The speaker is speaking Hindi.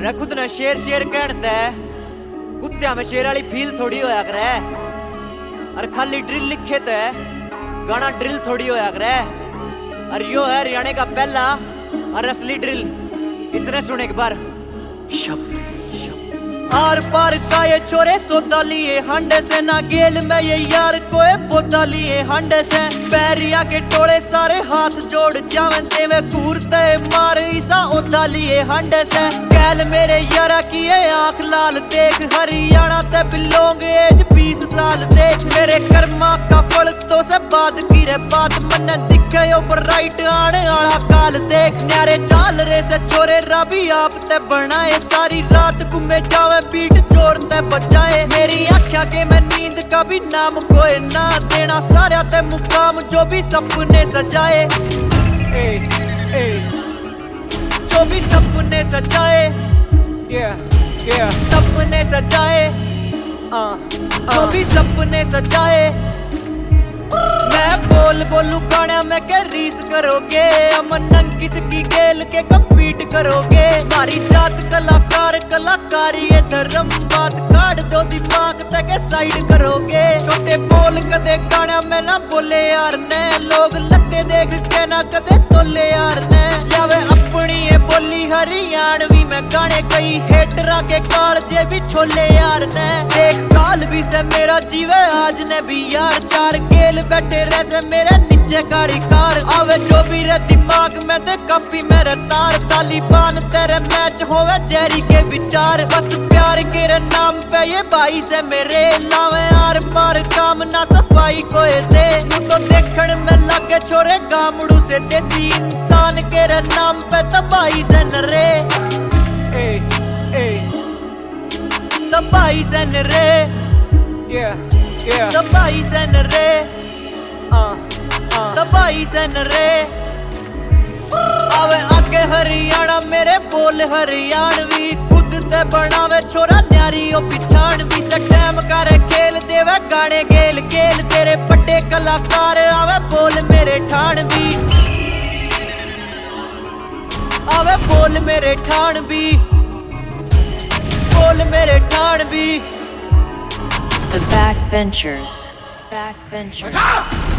खुद ने शेर शेर कहता है, कुत्तिया में शेर वाली फील थोड़ी होया करे। और खाली ड्रिल लिखे तो है, गाना ड्रिल थोड़ी होया करे। और यो है हरियाणा का पहला और असली ड्रिल, इसने सुने एक बार। आर पार का ये छोरे सोता लिए हांडे से, ना गेल में ये यार कोई पोता लिए हांडे से। पैरिया के टोले सारे हाथ जोड़ जावन देवे कूरते मार ईसा ओता लिए हांडे से। गैल मेरे यारा की ये आंख लाल देख, हरियाणा ते बिलोंग एज 20 साल देख। मेरे कर्मा का फल तो से बात की रे बात, मन दिखे ऊपर राइट आने आला काल देख। न्यारे चाल रे से छोरे राबी आप ते बनाए, सारी रात घूमे जावे बीट जोड़ते बजाए। मेरी आख्या के मैं नींद का भी नाम कोई ना देना, सारे ते मुकाम जो भी सपने सजाए। जो भी सपने सजाए, सपने सजाए, जो भी सपने सजाए। मैं बोलू गाना में के रीस करोगे, अमन अंकित की गेल के कम्पीट करोगे। मारी जात कलाकार कलाकारी ये धर्म, बात काट दो दिमाग तक साइड करोगे। छोटे बोल कदे गाना में ना बोले यार ने, लोग लगते देख के ना कदे तोले यार ने। जावे अपनी ये बोली हरियाणवी में गाने, कई हेटरा के कालजे भी छोले यार ने। देख काल भी से मेरा जीवे आज ने भी यार, चार गेल बैठे रहे मेरे नीचे गाड़ी कार। आवे जो भी रे दिमाग में दे कॉपी मेरे तार, तालिबान तेरे मैच होवे जेरी के विचार। बस प्यार के रे नाम पे ये भाई से मेरे, लावे आर पार काम ना सफाई कोई दे। तू तो देखने में लगे छोरे गामड़ू से देसी, इंसान के रे नाम पे तबाही से नरे। तबाही से नरे, तबाही से नरे, तबाही से नरे। आवे आगे हरियाणा मेरे बोल हरियाणवी, खुद ते बनावे छोरा न्यारी ओ पिछाण भी। से टैम करे खेल देवे गाने गेल गेल, तेरे बड़े कलाकार आवे बोल मेरे ठाण भी, आवे बोल मेरे ठाण भी, बोल मेरे ठाण भी। The Backbenchers. Backbenchers.